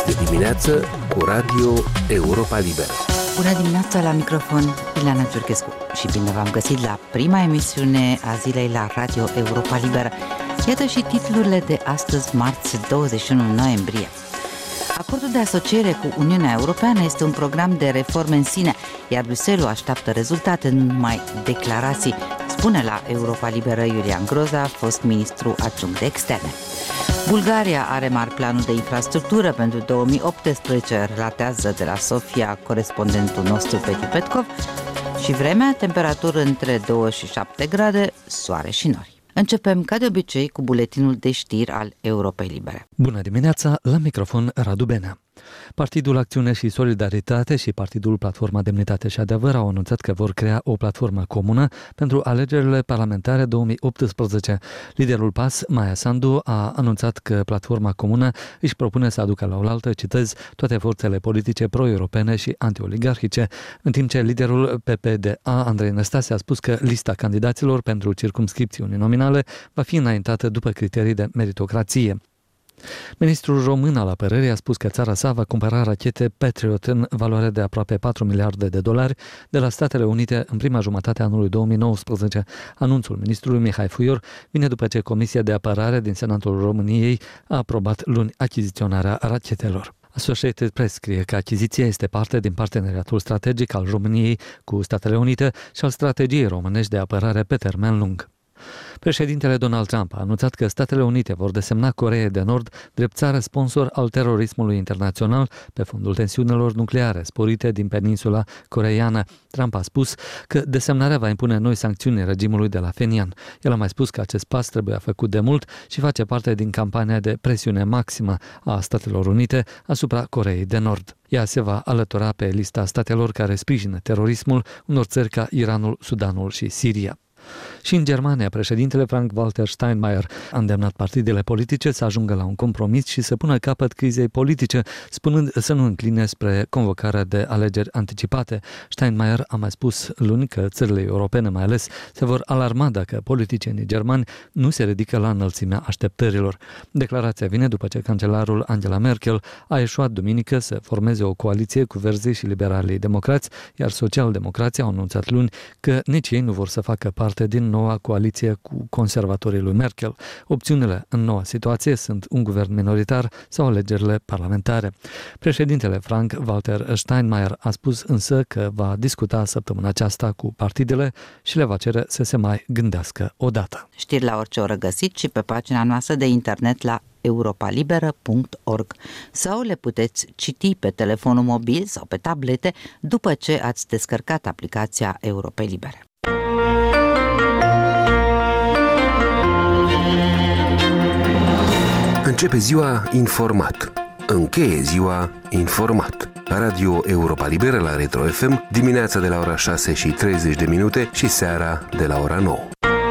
Este dimineață cu Radio Europa Liberă. Bună dimineața, la microfon Ileana Giurchescu și bine v-am găsit la prima emisiune a zilei la Radio Europa Liberă. Iată și titlurile de astăzi, marți 21 noiembrie. Acordul de asociere cu Uniunea Europeană este un program de reforme în sine, iar Bruxelles așteaptă rezultate, nu numai declarații, spune la Europa Liberă Iulian Groza, fost ministru adjunct de externe. Bulgaria are mari planuri de infrastructură pentru 2018, relatează de la Sofia corespondentul nostru Peti Petkov, și vremea, temperaturi între 2 și 7 grade, soare și nori. Începem, ca de obicei, cu buletinul de știri al Europei Libere. Bună dimineața, la microfon Radu Benea. Partidul Acțiune și Solidaritate și Partidul Platforma Demnitate și Adevăr au anunțat că vor crea o platformă comună pentru alegerile parlamentare 2018. Liderul PAS, Maia Sandu, a anunțat că platforma comună își propune să aducă la oaltă, citez, toate forțele politice pro-europene și anti-oligarhice, în timp ce liderul PPDA, Andrei Năstase, a spus că lista candidaților pentru circumscripții uninominale va fi înaintată după criterii de meritocrație. Ministrul român al apărării a spus că țara sa va cumpăra rachete Patriot în valoare de aproape 4 miliarde de dolari de la Statele Unite în prima jumătate a anului 2019. Anunțul ministrului Mihai Fuior vine după ce Comisia de Apărare din Senatul României a aprobat luni achiziționarea rachetelor. Associated Press scrie că achiziția este parte din parteneriatul strategic al României cu Statele Unite și al strategiei românești de apărare pe termen lung. Președintele Donald Trump a anunțat că Statele Unite vor desemna Coreea de Nord drept țară sponsor al terorismului internațional pe fondul tensiunilor nucleare sporite din peninsula coreeană. Trump a spus că desemnarea va impune noi sancțiuni regimului de la Pyongyang. El a mai spus că acest pas trebuia făcut de mult și face parte din campania de presiune maximă a Statelor Unite asupra Coreei de Nord. Ea se va alătura pe lista statelor care sprijină terorismul unor țări ca Iranul, Sudanul și Siria. Și în Germania, președintele Frank-Walter Steinmeier a îndemnat partidele politice să ajungă la un compromis și să pună capăt crizei politice, spunând să nu încline spre convocarea de alegeri anticipate. Steinmeier a mai spus luni că țările europene mai ales se vor alarma dacă politicienii germani nu se ridică la înălțimea așteptărilor. Declarația vine după ce cancelarul Angela Merkel a eșuat duminică să formeze o coaliție cu verzii și liberalii democrați, iar social-democrații au anunțat luni că nici ei nu vor să facă parte din noua coaliție cu conservatorii lui Merkel. Opțiunile în noua situație sunt un guvern minoritar sau alegerile parlamentare. Președintele Frank-Walter Steinmeier a spus însă că va discuta săptămâna aceasta cu partidele și le va cere să se mai gândească odată. Știri la orice oră găsit și pe pagina noastră de internet la europalibera.org sau le puteți citi pe telefonul mobil sau pe tablete după ce ați descărcat aplicația Europei Libere. Începe ziua informat. Încheie ziua informat. Radio Europa Liberă la Retro FM, dimineața de la ora 6 și 30 de minute și seara de la ora 9.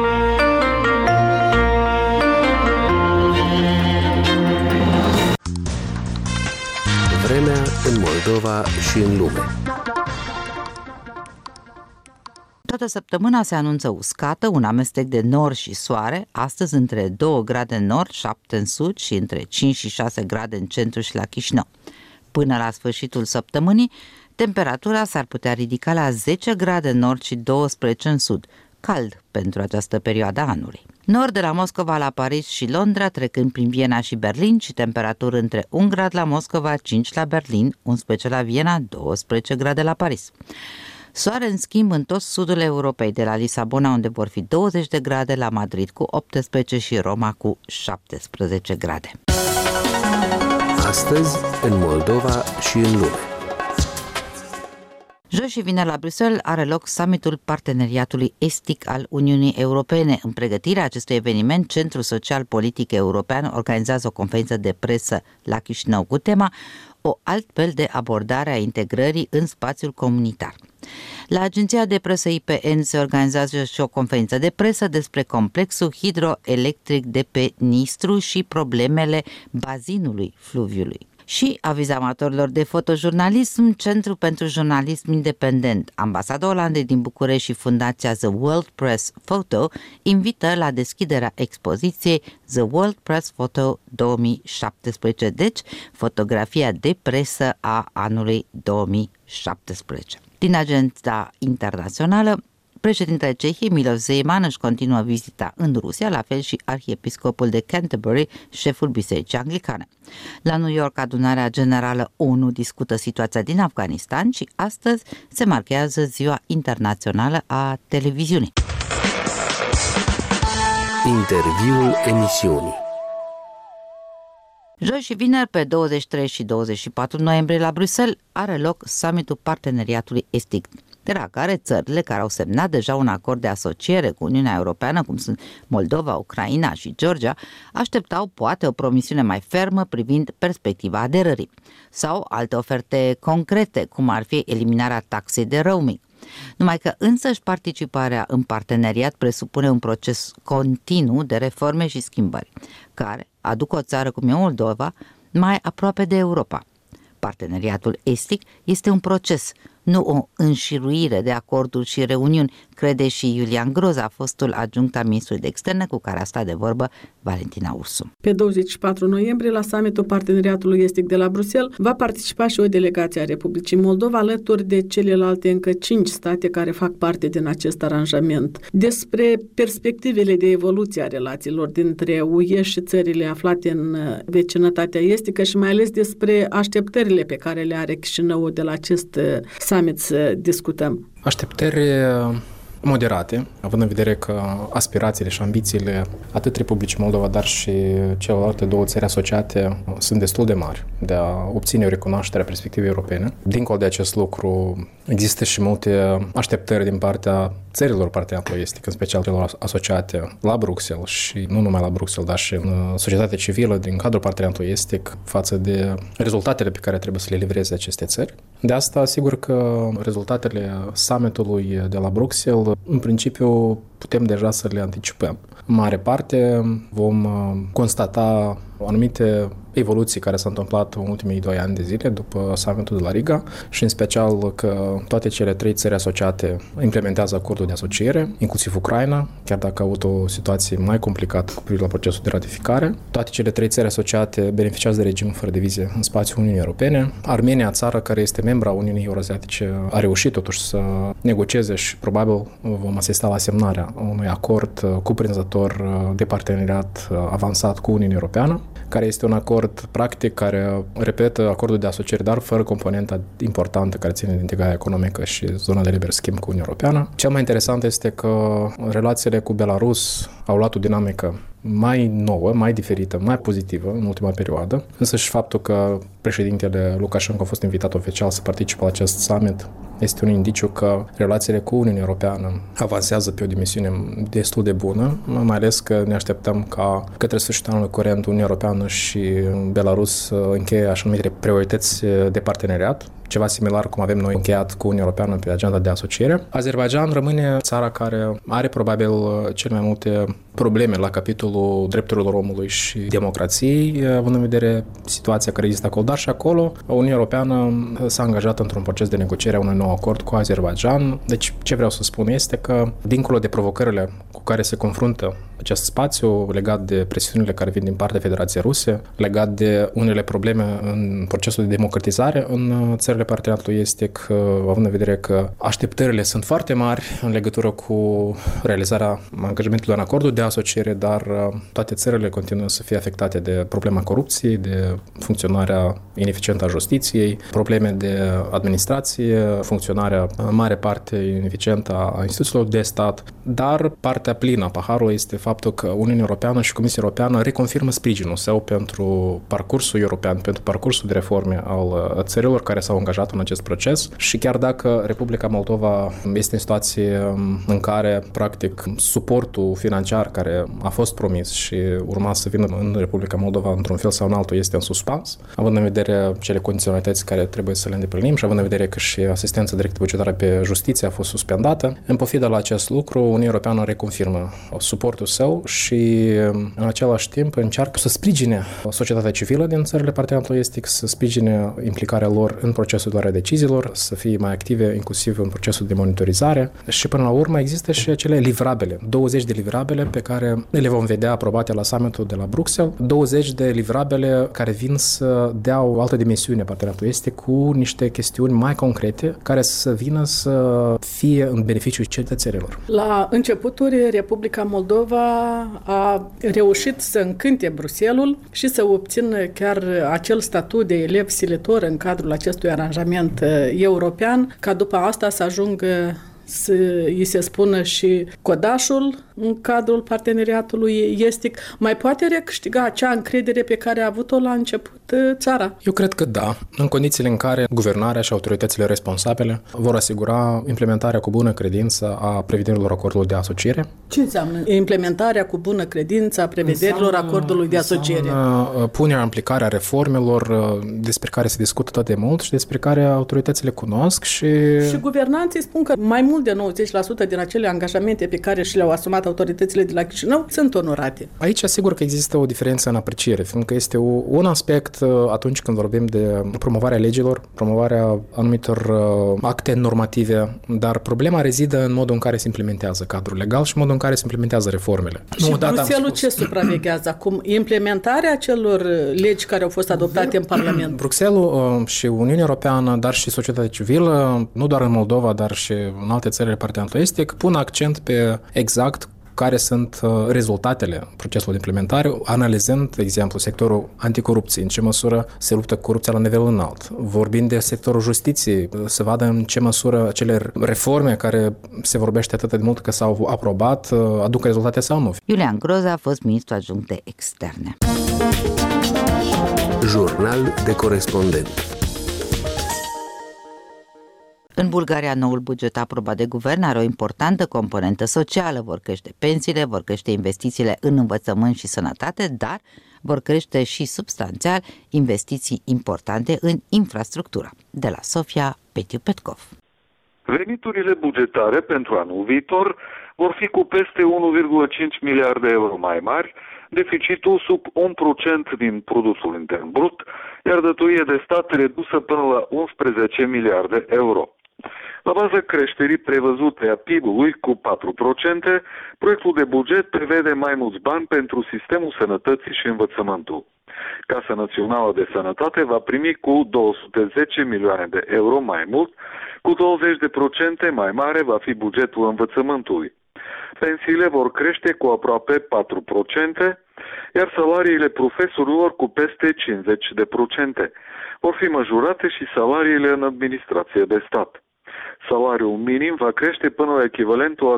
Vremea în Moldova și în lume. Toată săptămâna se anunță uscată, un amestec de nor și soare, astăzi între 2 grade în nord, 7 în sud și între 5 și 6 grade în centru și la Chișinău. Până la sfârșitul săptămânii, temperatura s-ar putea ridica la 10 grade în nord și 12 în sud, cald pentru această perioadă a anului. Nord de la Moscova la Paris și Londra, trecând prin Viena și Berlin și temperaturi între 1 grad la Moscova, 5 la Berlin, 11 la Viena, 12 grade la Paris. Soare, în schimb, în tot sudul Europei, de la Lisabona, unde vor fi 20 de grade, la Madrid cu 18 și Roma cu 17 grade. Astăzi, în Moldova și în lume. Joi și vineri la Bruxelles are loc summitul Parteneriatului Estic al Uniunii Europene. În pregătirea acestui eveniment, Centrul Social Politic European organizează o conferință de presă la Chișinău cu tema o altfel de abordare a integrării în spațiul comunitar. La agenția de presă IPN se organizează și o conferință de presă despre complexul hidroelectric de pe Nistru și problemele bazinului fluviului. Și aviz amatorilor de fotojurnalism, Centru pentru Jurnalism Independent, Ambasada Olandei din București și Fundația The World Press Photo invită la deschiderea expoziției The World Press Photo 2017, deci fotografia de presă a anului 2017. Din agenda internațională, președintele Cehiei, Miloš Zeman, își continuă vizita în Rusia, la fel și arhiepiscopul de Canterbury, șeful Bisericii Anglicane. La New York, adunarea generală ONU discută situația din Afganistan și astăzi se marchează Ziua Internațională a Televiziunii. Interviul emisiunii. Joi și vineri, pe 23 și 24 noiembrie, la Bruxelles, are loc summitul Parteneriatului Estic, de la care țările care au semnat deja un acord de asociere cu Uniunea Europeană, cum sunt Moldova, Ucraina și Georgia, așteptau poate o promisiune mai fermă privind perspectiva aderării sau alte oferte concrete, cum ar fi eliminarea taxei de roaming. Numai că însăși participarea în parteneriat presupune un proces continuu de reforme și schimbări, care aduc o țară cum e Moldova mai aproape de Europa. Parteneriatul estic este un proces, nu o înșiruire de acorduri și reuniuni, crede și Iulian Groza, fostul adjunct al ministrului de externe, cu care a stat de vorbă Valentina Ursu. Pe 24 noiembrie, la summitul Parteneriatului Estic de la Bruxelles, va participa și o delegație a Republicii Moldova, alături de celelalte încă 5 state care fac parte din acest aranjament. Despre perspectivele de evoluție a relațiilor dintre UE și țările aflate în vecinătatea estică și mai ales despre așteptările pe care le are Chișinăul de la acest summit să discutăm. Așteptări moderate, având în vedere că aspirațiile și ambițiile atât Republicii Moldova, dar și celelalte două țări asociate sunt destul de mari de a obține o recunoaștere a perspectivei europene. Dincolo de acest lucru, există și multe așteptări din partea țărilor parteneriatului estic, în special celor asociate la Bruxelles și nu numai la Bruxelles, dar și în societatea civilă din cadrul parteneriatului estic față de rezultatele pe care trebuie să le livreze aceste țări. De asta, sigur că rezultatele summitului de la Bruxelles, în principiu, putem deja să le anticipăm. În mare parte vom constata anumite evoluții care s-au întâmplat în ultimii 2 ani de zile după summitul de la Riga și în special că toate cele 3 țări asociate implementează acordul de asociere, inclusiv Ucraina, chiar dacă a avut o situație mai complicată cu privire la procesul de ratificare. Toate cele 3 țări asociate beneficiază de regim fără de vize în spațiul Uniunii Europene. Armenia, țară care este membra Uniunii Euroasiatice, a reușit totuși să negocieze și probabil vom asista la semnarea unui acord cuprinzător de parteneriat avansat cu Uniunea Europeană, care este un acord practic care repetă acordul de asociere, dar fără componenta importantă care ține de integrarea economică și zona de liber schimb cu Uniunea Europeană. Cel mai interesant este că relațiile cu Belarus au luat o dinamică mai nouă, mai diferită, mai pozitivă în ultima perioadă. Însă și faptul că președintele Lukashenko a fost invitat oficial să participe la acest summit este un indiciu că relațiile cu Uniunea Europeană avansează pe o dimensiune destul de bună, mai ales că ne așteptăm ca către sfârșitul anului curent Uniunea Europeană și Belarus încheie așa numite priorități de parteneriat, ceva similar cum avem noi încheiat cu Uniunea Europeană pe agenda de asociere. Azerbaidjan rămâne țara care are probabil cel mai multe probleme la capitolul drepturilor omului și democrației, având în vedere situația care există acolo, dar și acolo Uniunea Europeană s-a angajat într-un proces de negociere a unui nou acord cu Azerbaidjan. Deci ce vreau să spun este că, dincolo de provocările cu care se confruntă acest spațiu, legat de presiunile care vin din partea Federației Ruse, legat de unele probleme în procesul de democratizare în țările parteneriatului estic, având în vedere că așteptările sunt foarte mari în legătură cu realizarea angajamentului în acordul de asociere, dar toate țările continuă să fie afectate de problema corupției, de funcționarea ineficientă a justiției, probleme de administrație, funcționarea în mare parte ineficientă a instituțiilor de stat, dar partea plină a paharului este faptul că Uniunea Europeană și Comisia Europeană reconfirmă sprijinul său pentru parcursul european, pentru parcursul de reforme al țărilor care s-au angajat în acest proces și chiar dacă Republica Moldova este în situație în care, practic, suportul financiar care a fost promis și urma să vină în Republica Moldova într-un fel sau în altul este în suspans, având în vedere cele condiționalități care trebuie să le îndeplinim și având în vedere că și asistența directă bugetară pe justiție a fost suspendată, în pofidă la acest lucru, Uniunea Europeană reconfirmă suportul său său și în același timp încearcă să sprijine societatea civilă din țările parteneriatului estic, să sprijine implicarea lor în procesul de luare deciziilor, să fie mai active inclusiv în procesul de monitorizare și până la urmă există și acele livrabile, 20 de livrabile pe care le vom vedea aprobate la summitul de la Bruxelles, 20 de livrabile care vin să dea o altă dimensiune parteneriatului estic cu niște chestiuni mai concrete care să vină să fie în beneficiul cetățenilor. La începuturi, Republica Moldova a reușit să încânte Bruxelles și să obțină chiar acel statut de elev silitor în cadrul acestui aranjament european, ca după asta să ajungă să îi se spună și codașul în cadrul parteneriatului estic. Mai poate recâștiga acea încredere pe care a avut-o la început țara? Eu cred că da, în condițiile în care guvernarea și autoritățile responsabile vor asigura implementarea cu bună credință a prevederilor acordului de asociere. Ce înseamnă implementarea cu bună credință a prevederilor acordului de asociere? Punerea în aplicare a reformelor despre care se discută tot de mult și despre care autoritățile cunosc și guvernanții spun că mai mult de 90% din acele angajamente pe care și le-au asumat autoritățile de la Chișinău sunt onorate. Aici asigur că există o diferență în apreciere, fiindcă este un aspect atunci când vorbim de promovarea legilor, promovarea anumitor acte normative, dar problema rezidă în modul în care se implementează cadrul legal și modul în care se implementează reformele. Și Bruxelles ce supraveghează acum? Implementarea acelor legi care au fost adoptate în Parlament? Bruxelles și Uniunea Europeană, dar și societatea civilă, nu doar în Moldova, dar și în alte țări ale parteneriatului estic, pun accent pe exact care sunt rezultatele procesului de implementare, analizând, de exemplu, sectorul anticorupției, în ce măsură se luptă corupția la nivel înalt. Vorbind de sectorul justiției, să vadă în ce măsură acele reforme care se vorbește atât de mult că s-au aprobat, aduc rezultate sau nu. Iulian Groza a fost ministru adjunct de externe. Jurnal de corespondent. În Bulgaria, noul buget aprobat de guvern are o importantă componentă socială. Vor crește pensiile, vor crește investițiile în învățământ și sănătate, dar vor crește și substanțial investiții importante în infrastructură. De la Sofia, Petiu Petkov. Veniturile bugetare pentru anul viitor vor fi cu peste 1,5 miliarde de euro mai mari, deficitul sub 1% din produsul intern brut, iar datoria de stat redusă până la 11 miliarde euro. La baza creșterii prevăzute a PIB-ului cu 4%, proiectul de buget prevede mai mulți bani pentru sistemul sănătății și învățământul. Casa Națională de Sănătate va primi cu 210 milioane de euro mai mult, cu 20% mai mare va fi bugetul învățământului. Pensiile vor crește cu aproape 4%, iar salariile profesorilor cu peste 50%. Vor fi majorate și salariile în administrație de stat. Salariul minim va crește până la echivalentul a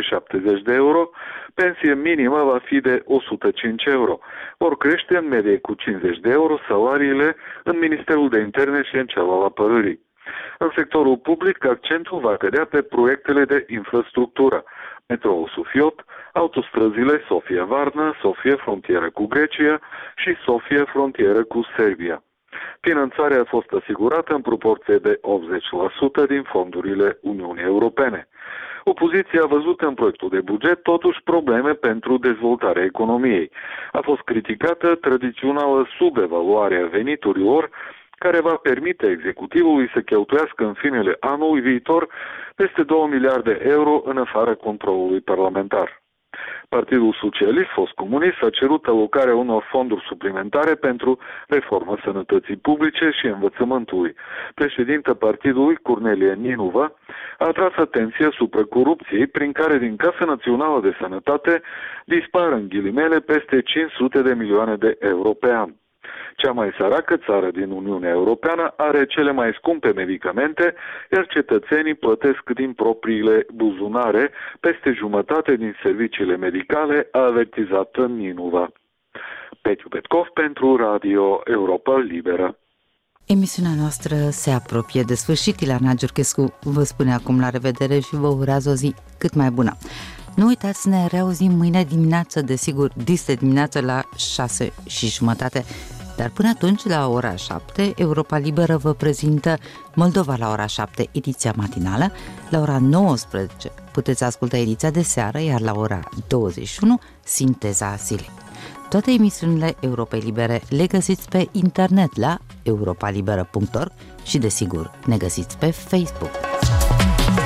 270 de euro, pensie minimă va fi de 105 euro. Vor crește în medie cu 50 de euro salariile în Ministerul de Interne și în cel al Apărării. În sectorul public, accentul va cădea pe proiectele de infrastructură, metroul Sufiot, autostrăzile Sofia-Varna, Sofia-frontieră cu Grecia și Sofia-frontieră cu Serbia. Finanțarea a fost asigurată în proporție de 80% din fondurile Uniunii Europene. Opoziția a văzut în proiectul de buget totuși probleme pentru dezvoltarea economiei. A fost criticată tradițională subevaluare a veniturilor, care va permite executivului să cheltuiască în finele anului viitor peste 2 miliarde de euro în afara controlului parlamentar. Partidul Socialist, fost comunist, a cerut alocarea unor fonduri suplimentare pentru reforma sănătății publice și învățământului. Președinta partidului, Cornelia Ninova, a atras atenția asupra corupției, prin care din Casa Națională de Sănătate dispar în ghilimele peste 500 de milioane de euro pe an. Cea mai săracă țară din Uniunea Europeană are cele mai scumpe medicamente, iar cetățenii plătesc din propriile buzunare peste jumătate din serviciile medicale, a avertizat Ninova. Petiu Petkov pentru Radio Europa Liberă. Emisiunea noastră se apropie de sfârșit. Ileana Giurchescu vă spune acum la revedere și vă urează o zi cât mai bună. Nu uitați să ne reauzim mâine dimineață, desigur, dis de dimineață la 6:30. Dar până atunci, la ora 7, Europa Liberă vă prezintă Moldova la ora 7, ediția matinală. La ora 19 puteți asculta ediția de seară, iar la ora 21, sinteza zilei. Toate emisiunile Europei Libere le găsiți pe internet la europalibera.org și, desigur, ne găsiți pe Facebook.